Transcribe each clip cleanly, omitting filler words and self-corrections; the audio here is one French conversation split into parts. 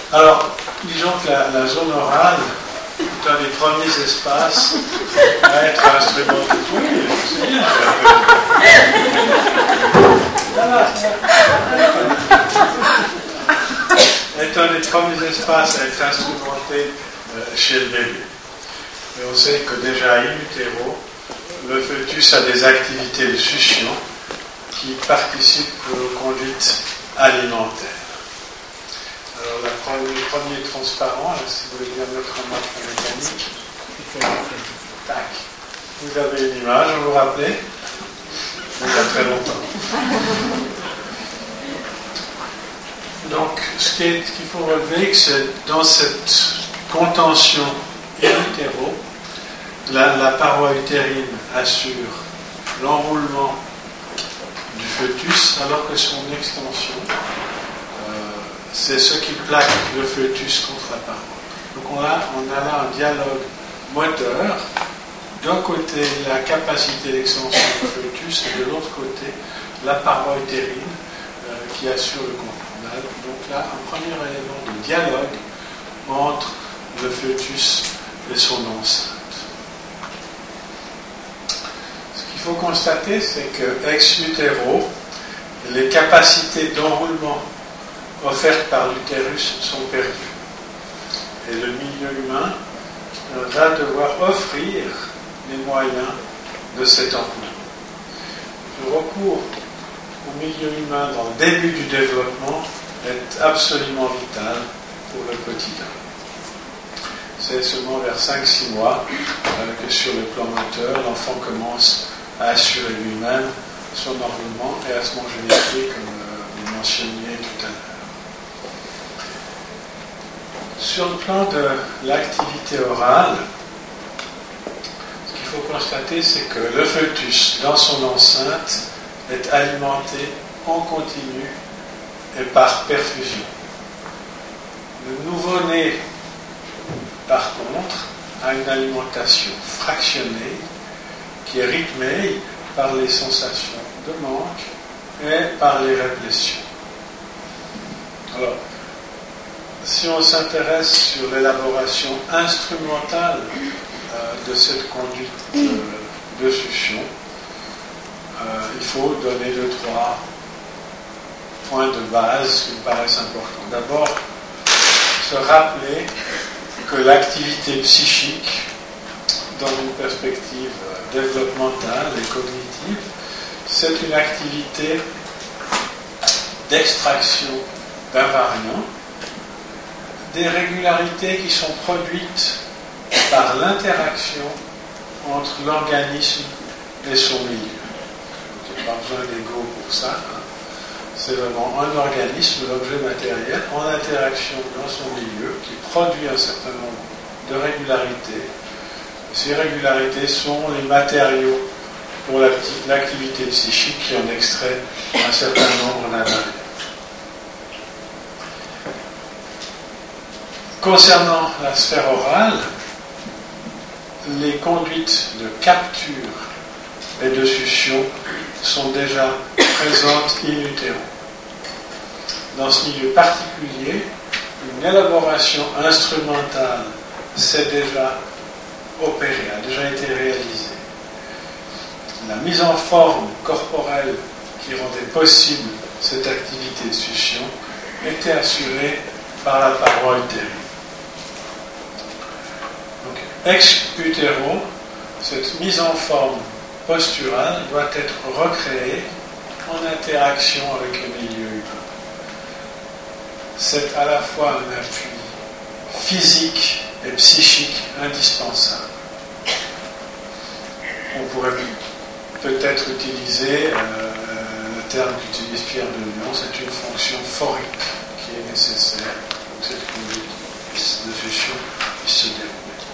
Alors, disons que la zone orale est un des premiers espaces à être instrumenté. Oui, c'est bien. Voilà. Est un des premiers espaces à être instrumenté chez le bébé. Et on sait que déjà in utero, le fœtus a des activités de succion qui participent aux conduites alimentaires. Alors, le premier transparent, là, si vous voulez bien mettre en marche la mécanique. Tac. Vous avez une image, vous vous rappelez? Il y a très longtemps. Donc, ce qu'il faut relever, c'est dans cette contention in utero, la paroi utérine assure l'enroulement du fœtus, alors que son extension, c'est ce qui plaque le fœtus contre la paroi. Donc on a là un dialogue moteur. D'un côté, la capacité d'extension du fœtus, et de l'autre côté, la paroi utérine qui assure le contrôle. Donc là, un premier élément de dialogue entre le fœtus et son enceinte. Ce qu'il faut constater, c'est que ex utero, les capacités d'enroulement offertes par l'utérus sont perdues. Et le milieu humain va devoir offrir les moyens de cet enroulement. Le recours au milieu humain dans le début du développement est absolument vital pour le quotidien. C'est seulement vers 5-6 mois que sur le plan moteur, l'enfant commence à assurer lui-même son enroulement et à se manger les pieds, comme vous mentionniez tout à l'heure. Sur le plan de l'activité orale, ce qu'il faut constater, c'est que le fœtus, dans son enceinte, est alimenté en continu et par perfusion. Le nouveau-né, par contre, a une alimentation fractionnée qui est rythmée par les sensations de manque et par les réplétions. Alors, si on s'intéresse sur l'élaboration instrumentale de cette conduite de succion, il faut donner 2-3 points de base qui me paraissent importants. D'abord, se rappeler que l'activité psychique, dans une perspective développementale et cognitive, c'est une activité d'extraction d'invariants, des régularités qui sont produites par l'interaction entre l'organisme et son milieu. Il n'y a pas besoin d'ego pour ça. C'est vraiment un organisme, l'objet matériel, en interaction dans son milieu, qui produit un certain nombre de régularités. Ces régularités sont les matériaux pour l'activité psychique qui en extrait un certain nombre d'invariants. Concernant la sphère orale, les conduites de capture et de succion sont déjà présentes in utero. Dans ce milieu particulier, une élaboration instrumentale s'est déjà opérée, a déjà été réalisée. La mise en forme corporelle qui rendait possible cette activité de succion était assurée par la paroi utérine. Donc, ex utero, cette mise en forme posturale doit être recréée en interaction avec le milieu humain. C'est à la fois un appui physique et psychique indispensable. On pourrait peut-être utiliser le terme qu'utilise Pierre de Lyon, c'est une fonction phorique qui est nécessaire pour que cette conduite de fusion puisse se dérouler.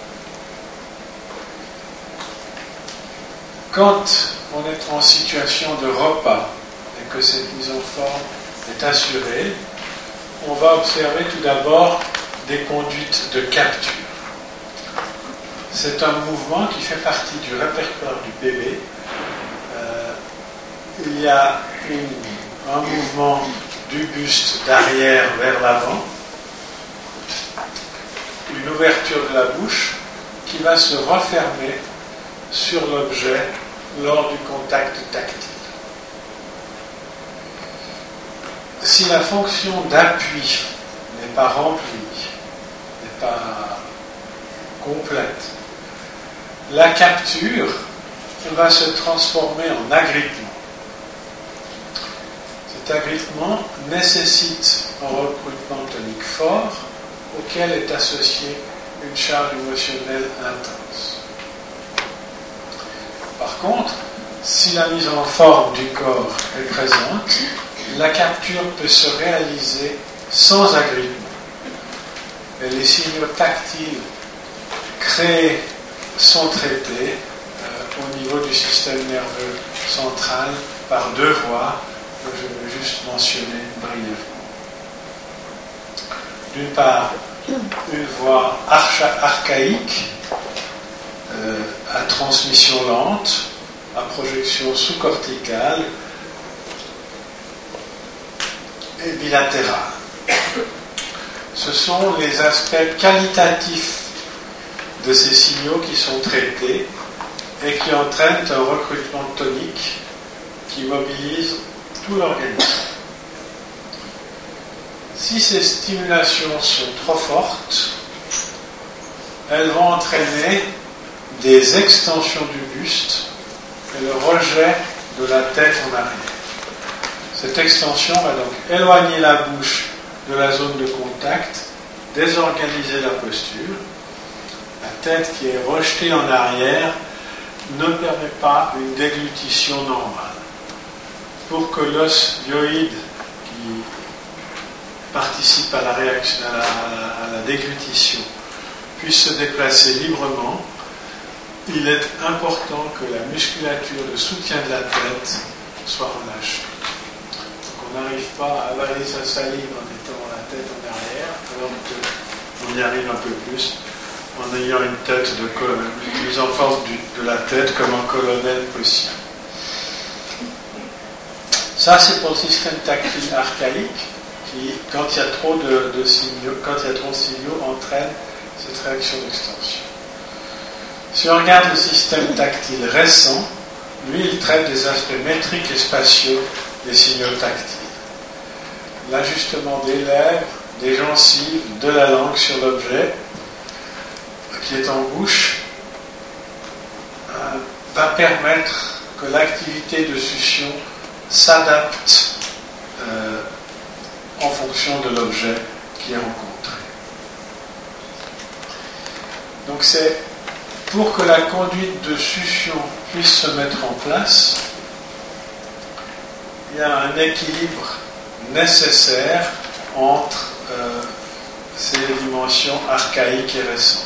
Quand on est en situation de repas et que cette mise en forme est assurée, on va observer tout d'abord des conduites de capture. C'est un mouvement qui fait partie du répertoire du bébé. Il y a un mouvement du buste d'arrière vers l'avant une ouverture de la bouche qui va se refermer sur l'objet lors du contact tactile. Si la fonction d'appui n'est pas remplie, n'est pas complète, la capture va se transformer en agrippement. Cet agrippement nécessite un recrutement tonique fort auquel est associée une charge émotionnelle intense. Par contre, si la mise en forme du corps est présente, la capture peut se réaliser sans agrippement. Et les signaux tactiles créés sont traités au niveau du système nerveux central par deux voies que je vais juste mentionner brièvement. D'une part, une voie archaïque à transmission lente, à projection sous-corticale et bilatérale. Ce sont les aspects qualitatifs de ces signaux qui sont traités et qui entraînent un recrutement tonique qui mobilise tout l'organisme. Si ces stimulations sont trop fortes, elles vont entraîner des extensions du buste et le rejet de la tête en arrière. Cette extension va donc éloigner la bouche de la zone de contact, désorganiser la posture. La tête qui est rejetée en arrière ne permet pas une déglutition normale. Pour que l'os hyoïde qui participe à la réaction, à la déglutition, puisse se déplacer librement, il est important que la musculature de soutien de la tête soit relâchée. Donc on n'arrive pas à avaler sa salive en étant la tête en arrière, alors qu'on y arrive un peu plus en ayant une tête une mise en forme de la tête comme un colonel possible. Ça, c'est pour le système tactile archaïque qui, quand il y a trop de signaux, entraîne cette réaction d'extension. Si on regarde le système tactile récent, lui, il traite des aspects métriques et spatiaux des signaux tactiles. L'ajustement des lèvres, des gencives, de la langue sur l'objet qui est en bouche va permettre que l'activité de succion s'adapte en fonction de l'objet qui est rencontré. Donc c'est pour que la conduite de succion puisse se mettre en place, il y a un équilibre nécessaire entre ces dimensions archaïques et récentes.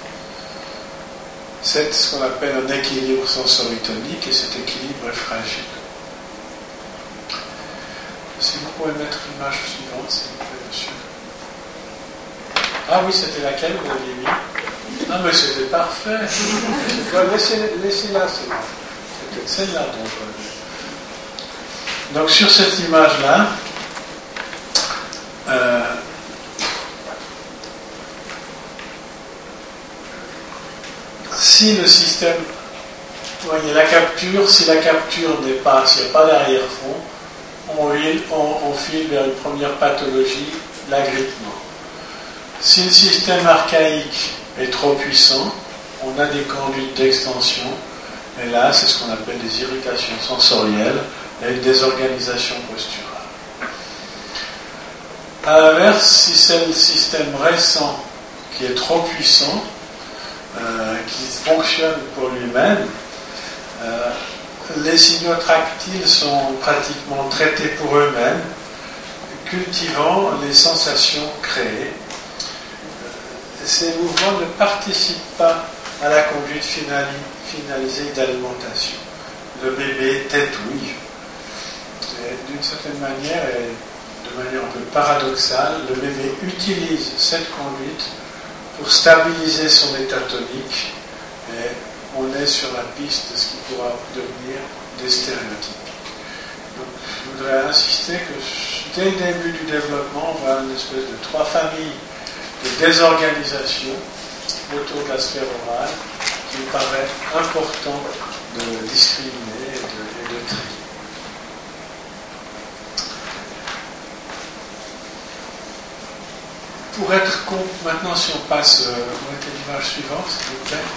C'est ce qu'on appelle un équilibre sensoritonique et cet équilibre est fragile. Si vous pouvez mettre l'image suivante, s'il vous plaît, monsieur. Ah oui, c'était laquelle vous aviez mis? Ah mais c'était parfait. Laissez-la, c'est peut-être celle-là dont je... Donc sur cette image-là, si le système, voyez la capture, si la capture n'est pas, s'il n'y a pas d'arrière-fond, on file vers une première pathologie, l'agrippement. Si le système archaïque est trop puissant, on a des conduites d'extension, et là, c'est ce qu'on appelle des irritations sensorielles avec des organisations posturales. À l'inverse, si c'est le système récent qui est trop puissant, qui fonctionne pour lui-même, les signaux tactiles sont pratiquement traités pour eux-mêmes, cultivant les sensations créées. Ces mouvements ne participent pas à la conduite finalisée d'alimentation. Le bébé tétouille. D'une certaine manière, et de manière un peu paradoxale, le bébé utilise cette conduite pour stabiliser son état tonique, et on est sur la piste de ce qui pourra devenir des stéréotypes. Donc, je voudrais insister que dès le début du développement, on voit une espèce de trois familles de désorganisation autour de la sphère orale qu'il paraît important de discriminer et de trier. Pour être maintenant, si on passe à l'image suivante, s'il vous plaît.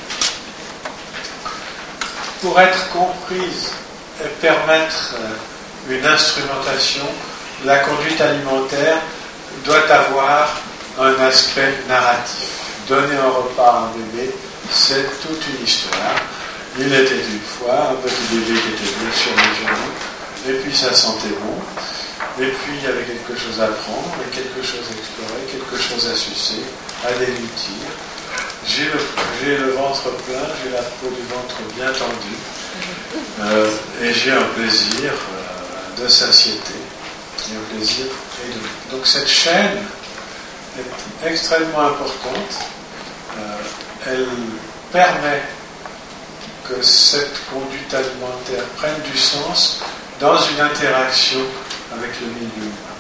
Pour être comprise et permettre une instrumentation, la conduite alimentaire doit avoir un aspect narratif. Donner un repas à un bébé, c'est toute une histoire. Il était une fois un petit bébé qui était bien sur les genoux, et puis ça sentait bon, et puis il y avait quelque chose à prendre, et quelque chose à explorer, quelque chose à sucer, à déglutir. J'ai le ventre plein, j'ai la peau du ventre bien tendue, et j'ai un plaisir de satiété, et un plaisir et donc cette chaîne est extrêmement importante. Elle permet que cette conduite alimentaire prenne du sens dans une interaction avec le milieu humain.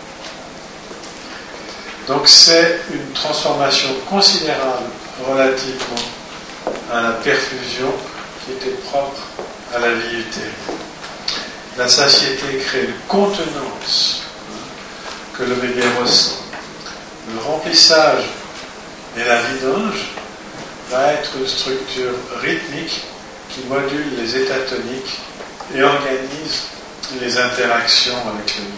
Donc c'est une transformation considérable relativement à la perfusion qui était propre à la vie utérine. La satiété crée une contenance que le bébé ressent. Le remplissage et la vidange va être une structure rythmique qui module les états toniques et organise les interactions avec le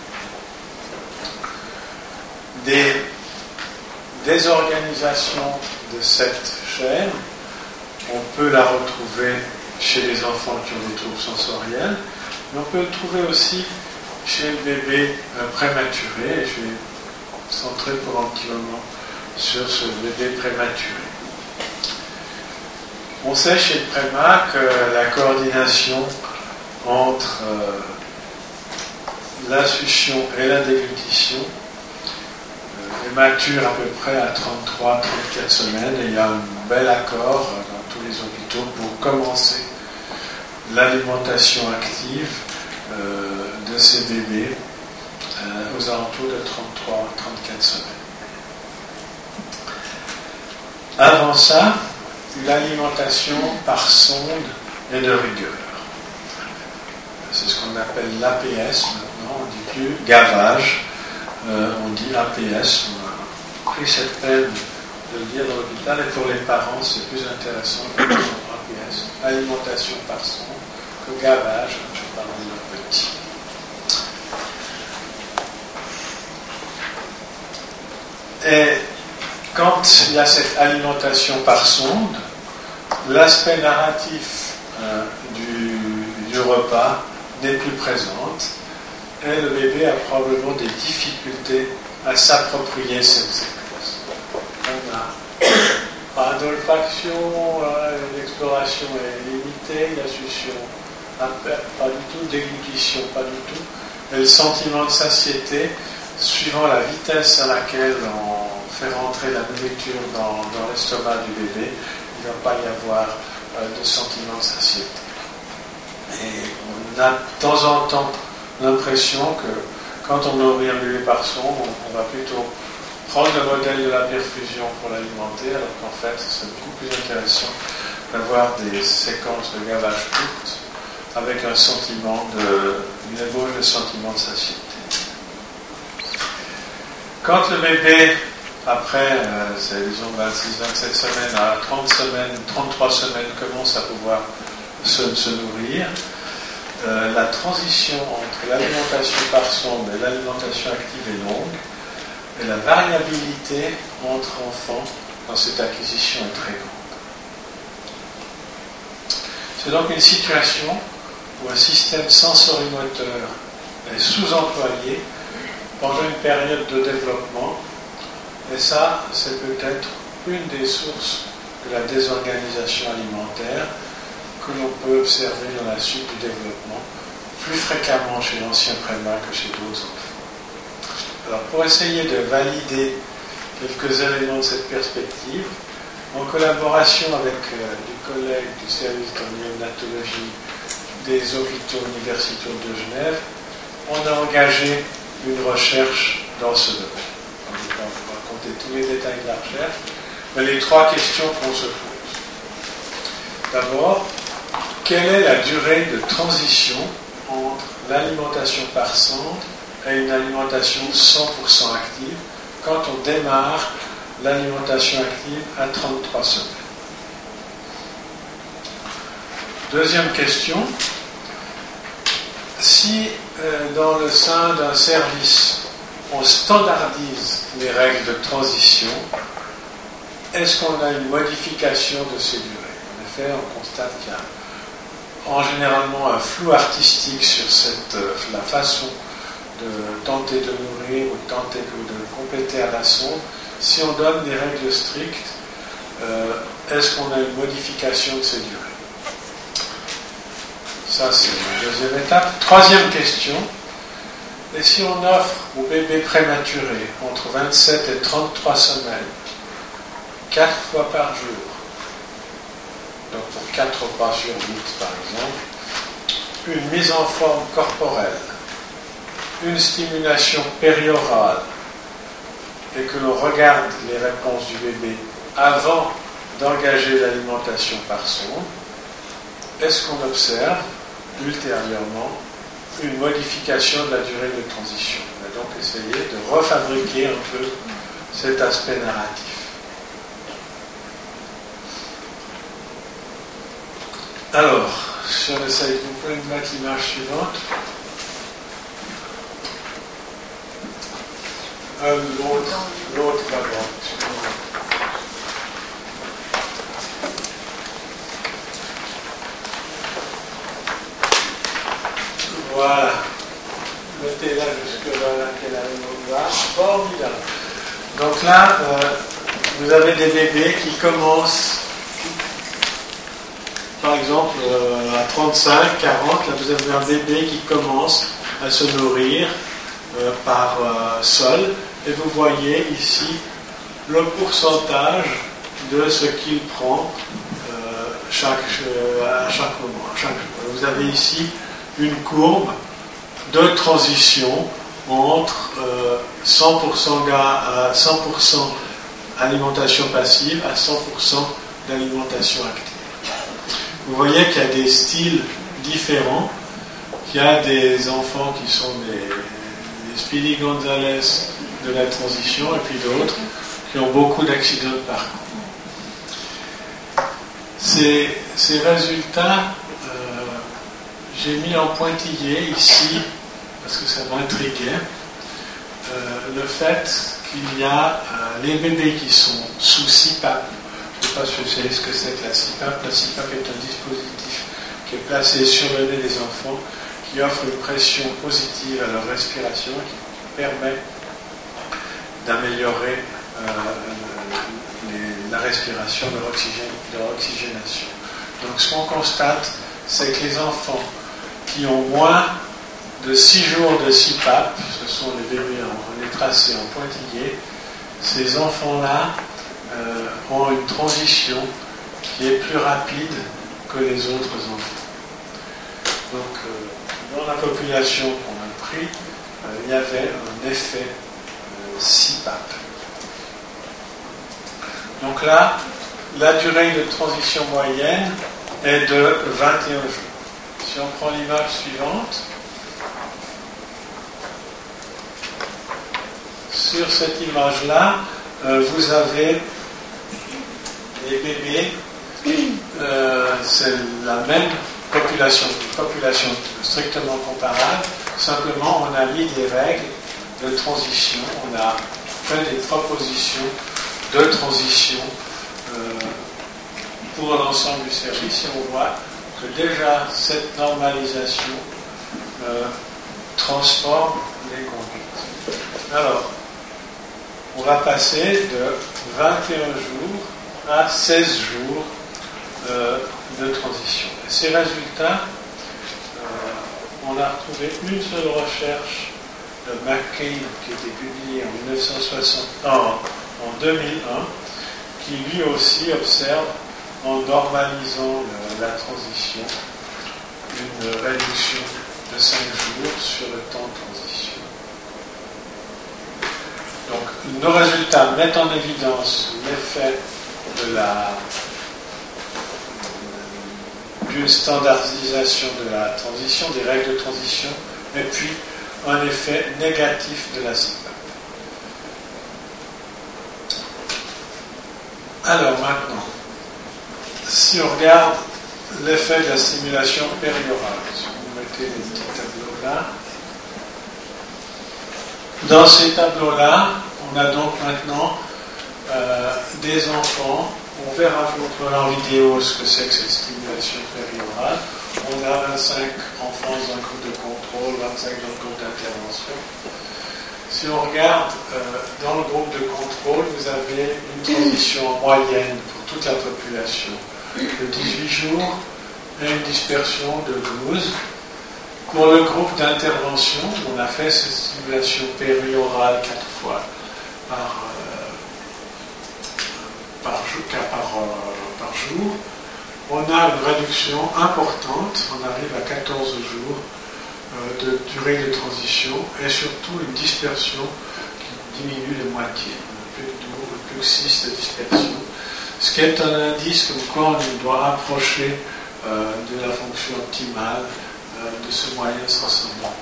milieu. Des désorganisations de cette chaîne, on peut la retrouver chez les enfants qui ont des troubles sensoriels, mais on peut le trouver aussi chez le bébé prématuré. Et je vais centrer pour un petit moment sur ce bébé prématuré. On sait chez le prémat que la coordination entre la succion et la déglutition est mature à peu près à 33-34 semaines, et il y a un bel accord dans tous les hôpitaux pour commencer l'alimentation active de ces bébés aux alentours de 33-34 semaines. Avant ça, l'alimentation par sonde est de rigueur. C'est ce qu'on appelle l'APS maintenant, on ne dit plus gavage, on dit APS. On a pris cette peine de le dire dans l'hôpital, et pour les parents c'est plus intéressant que APS, alimentation par sonde, que gavage, je parle de leur petit. Et quand il y a cette alimentation par sonde, l'aspect narratif du repas n'est plus présente, et le bébé a probablement des difficultés à s'approprier cette séquence. On n'a pas d'olfaction, l'exploration est limitée, la succion pas du tout, déglutition pas du tout, et le sentiment de satiété, suivant la vitesse à laquelle on fait rentrer la nourriture dans l'estomac du bébé, il ne va pas y avoir de sentiment de satiété. Et on a de temps en temps l'impression que quand on nourrit un bébé par sonde, on va plutôt prendre le modèle de la perfusion pour l'alimenter, alors qu'en fait c'est beaucoup plus intéressant d'avoir des séquences de gavage courtes avec un sentiment une ébauche de sentiment de satiété. Quand le bébé, après, disons 26-27 semaines, à 30 semaines, 33 semaines, commence à pouvoir se nourrir, la transition entre l'alimentation par sonde et l'alimentation active est longue, et la variabilité entre enfants dans cette acquisition est très grande. C'est donc une situation où un système sensorimoteur est sous-employé pendant une période de développement, et ça, c'est peut-être une des sources de la désorganisation alimentaire que l'on peut observer dans la suite du développement, plus fréquemment chez l'ancien prémat que chez d'autres enfants. Alors, pour essayer de valider quelques éléments de cette perspective, en collaboration avec des collègues du service de néonatologie des hôpitaux universitaires de Genève, on a engagé une recherche dans ce domaine. On ne va pas vous raconter tous les détails de la recherche, les trois questions qu'on se pose. D'abord, quelle est la durée de transition entre l'alimentation par sonde et une alimentation 100% active quand on démarre l'alimentation active à 33 semaines? Deuxième question, si dans le sein d'un service on standardise les règles de transition, est-ce qu'on a une modification de ces durées? En effet, on constate qu'il y a généralement un flou artistique sur la façon de tenter de nourrir ou de tenter de compléter à la sonde. Si on donne des règles strictes, est-ce qu'on a une modification de ces durées? Ça, c'est la deuxième étape. Troisième question, et si on offre au bébé prématuré entre 27 et 33 semaines, 4 fois par jour, donc pour 4 repas sur 8 par exemple, une mise en forme corporelle, une stimulation périorale, et que l'on regarde les réponses du bébé avant d'engager l'alimentation par sonde, est-ce qu'on observe ultérieurement une modification de la durée de transition? On va donc essayer de refabriquer un peu cet aspect narratif. Alors, si on essaye, vous pouvez me mettre l'image suivante. L'autre d'abord. Voilà. Mettez-la jusque là, qu'elle arrive au bas. Formidable. Donc là, vous avez des bébés qui commencent, par exemple, à 35, 40, là vous avez un bébé qui commence à se nourrir par sol, et vous voyez ici le pourcentage de ce qu'il prend à chaque moment, à chaque jour. Vous avez ici une courbe de transition entre 100% alimentation passive à 100% d'alimentation active. Vous voyez qu'il y a des styles différents, qu'il y a des enfants qui sont des Speedy Gonzalez de la transition, et puis d'autres qui ont beaucoup d'accidents de parcours. Ces résultats, j'ai mis en pointillé ici, parce que ça m'intriguait, le fait qu'il y a les bébés qui sont sous CPAP. Je ne sais pas si vous savez ce que c'est que la CPAP. La CPAP est un dispositif qui est placé sur le nez des enfants, qui offre une pression positive à leur respiration, qui permet d'améliorer la respiration, leur oxygénation. Donc ce qu'on constate, c'est que les enfants qui ont moins de 6 jours de CPAP, ce sont les bébés, on est tracés en pointillé, ces enfants-là ont une transition qui est plus rapide que les autres enfants. Donc, dans la population qu'on a pris, il y avait un effet CPAP. Donc là, la durée de transition moyenne est de 21 jours. Si on prend l'image suivante, sur cette image-là, vous avez les bébés, c'est la même population strictement comparable, simplement on a mis des règles de transition, on a fait des propositions de transition pour l'ensemble du service, et on voit que déjà cette normalisation transforme les conduites. Alors, on va passer de 21 jours à 16 jours de transition. Et ces résultats, on a retrouvé une seule recherche de McCabe qui a été publiée en 2001, qui lui aussi observe, en normalisant la transition, une réduction de 5 jours sur le temps de transition. Donc, nos résultats mettent en évidence l'effet d'une standardisation de la transition, des règles de transition, et puis un effet négatif de la CPAP. Alors maintenant, si on regarde l'effet de la stimulation périorale, si vous mettez les petits tableaux là, dans ces tableaux-là, on a donc maintenant des enfants. On verra en vidéo ce que c'est que cette stimulation périorale. On a 25 enfants dans un groupe de contrôle, 25 dans le groupe d'intervention. Si on regarde dans le groupe de contrôle, vous avez une transition en moyenne pour toute la population de 18 jours et une dispersion de 12. Pour le groupe d'intervention, on a fait cette stimulation périorale 4 fois par jour. On a une réduction importante, on arrive à 14 jours de durée de transition et surtout une dispersion qui diminue de moitié, plus que 6 de dispersion, ce qui est un indice comme quoi on doit approcher de la fonction optimale de ce moyen transcendantal.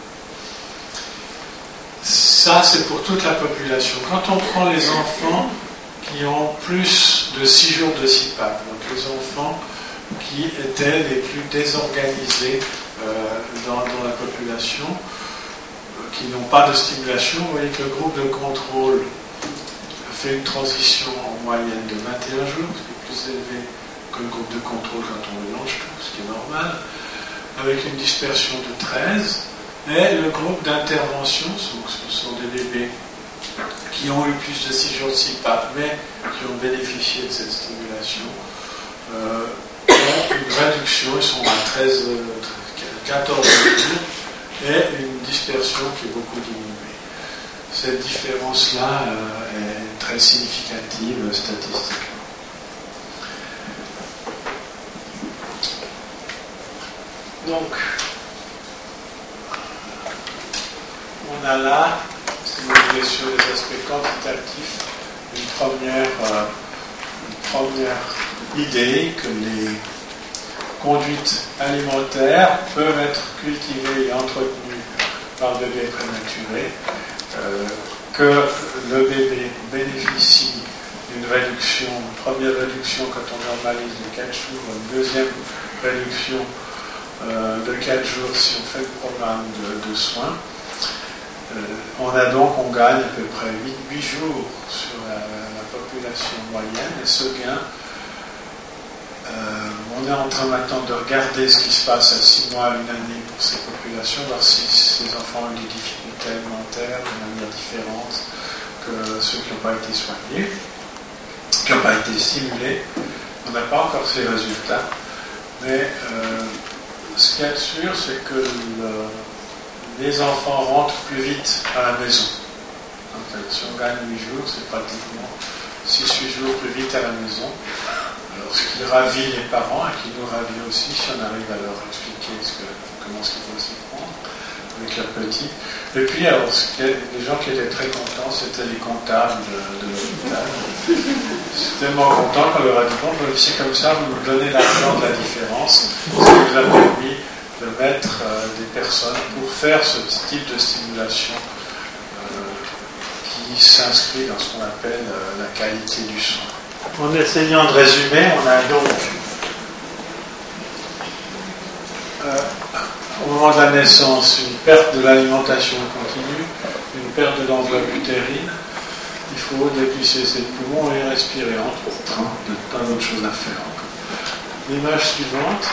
Ça, c'est pour toute la population. Quand on prend les enfants qui ont plus de 6 jours de CPAP, donc les enfants qui étaient les plus désorganisés dans la population, qui n'ont pas de stimulation, vous voyez que le groupe de contrôle fait une transition en moyenne de 21 jours, ce qui est plus élevé que le groupe de contrôle quand on mélange tout, ce qui est normal, avec une dispersion de 13, et le groupe d'intervention, ce sont des bébés qui ont eu plus de 6 jours de CPAP, mais qui ont bénéficié de cette stimulation, ont une réduction, ils sont à 14 jours, et une dispersion qui est beaucoup diminuée. Cette différence-là est très significative statistiquement. Donc, on a là, si vous voulez, sur les aspects quantitatifs, une première idée que les conduites alimentaires peuvent être cultivées et entretenues par le bébé prématuré, que le bébé bénéficie d'une réduction, une première réduction quand on normalise de 4 jours, une deuxième réduction de 4 jours si on fait le programme de soins. On gagne à peu près 8 jours sur la population moyenne, et ce gain, on est en train maintenant de regarder ce qui se passe à 6 mois à une année pour ces populations, voir si ces enfants ont des difficultés alimentaires de manière différente que ceux qui n'ont pas été soignés, qui n'ont pas été stimulés. On n'a pas encore ces résultats, mais ce qu'il y a de sûr, c'est que les enfants rentrent plus vite à la maison. En fait, si on gagne 8 jours, c'est pratiquement 6-8 jours plus vite à la maison. Alors, ce qui ravit les parents et qui nous ravit aussi, si on arrive à leur expliquer comment il faut s'y prendre avec leurs petits. Et puis, alors, les gens qui étaient très contents, c'était les comptables de l'hôpital. J'étais tellement content qu'on leur a dit, bon, c'est comme ça, vous nous donnez l'argent de la différence, ce qui nous a permis de mettre des personnes pour faire ce type de stimulation qui s'inscrit dans ce qu'on appelle la qualité du soin. En essayant de résumer, on a donc au moment de la naissance une perte de l'alimentation continue, une perte de l'enveloppe utérine. Il faut dépisser ses poumons et respirer entre autres. Il y a plein d'autres choses à faire encore. L'image suivante.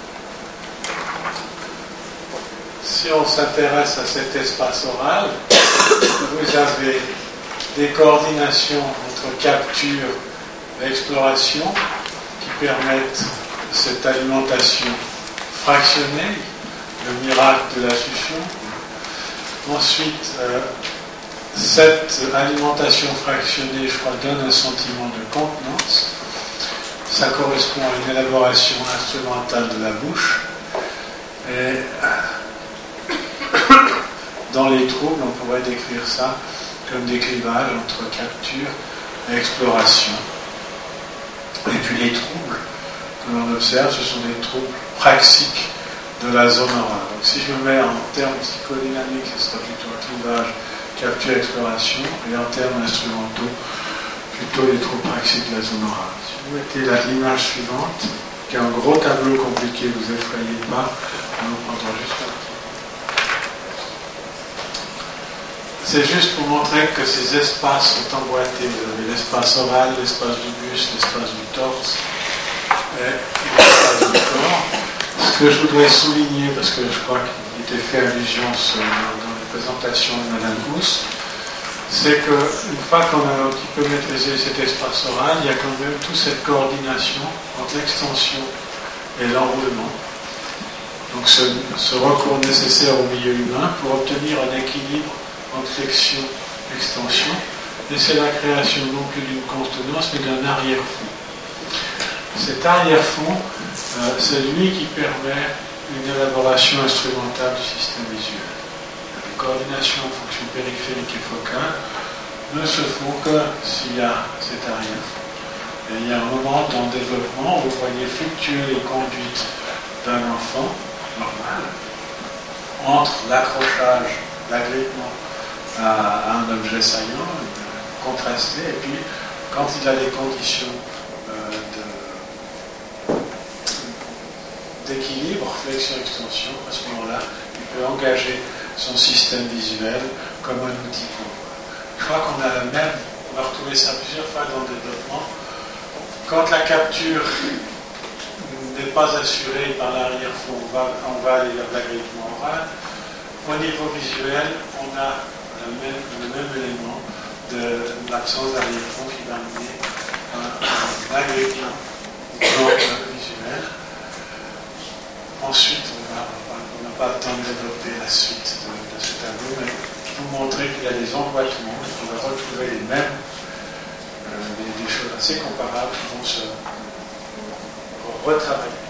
Si on s'intéresse à cet espace oral, vous avez des coordinations entre capture et exploration qui permettent cette alimentation fractionnée, le miracle de la succion. Ensuite, cette alimentation fractionnée, je crois, donne un sentiment de contenance. Ça correspond à une élaboration instrumentale de la bouche. Et dans les troubles, on pourrait décrire ça comme des clivages entre capture et exploration. Et puis les troubles que l'on observe, ce sont des troubles praxiques de la zone orale. Donc si je me mets en termes psychodynamiques, ce sera plutôt clivage, capture, exploration, et en termes instrumentaux, plutôt les troubles praxiques de la zone orale. Si vous mettez l'image suivante, qui est un gros tableau compliqué, vous effrayez pas, on en prendra juste un petit peu. C'est juste pour montrer que ces espaces sont emboîtés. Vous avez l'espace oral, l'espace du buste, l'espace du torse et l'espace du corps. Ce que je voudrais souligner, parce que je crois qu'il était fait allusion dans les présentations de Mme Housse, c'est qu'une fois qu'on a un petit peu maîtrisé cet espace oral, il y a quand même toute cette coordination entre l'extension et l'enroulement. Donc ce recours nécessaire au milieu humain pour obtenir un équilibre entre flexion et extension. Et c'est la création non plus d'une contenance, mais d'un arrière-fond. Cet arrière-fond, c'est lui qui permet une élaboration instrumentale du système visuel. La coordination en fonction périphérique et focale ne se font que s'il y a cet arrière-fond. Et il y a un moment dans le développement où vous voyez fluctuer les conduites d'un enfant normal entre l'accrochage, l'agrippement à un objet saillant, contrasté, et puis quand il a des conditions d'équilibre, flexion-extension, à ce moment-là, il peut engager son système visuel comme un outil pour voir. Je crois qu'on a la même, on va retrouver ça plusieurs fois dans le développement. Quand la capture n'est pas assurée par l'arrière-fond, on va aller vers l'agrippement oral. Au niveau visuel, on a le même élément de l'absence d'arrière-fond qui va amener un agrippement visuel. Ensuite, on n'a pas le temps de développer la suite de ce tableau, mais pour montrer qu'il y a des emboîtements et qu'on va retrouver les mêmes, des choses assez comparables qui vont se retravailler.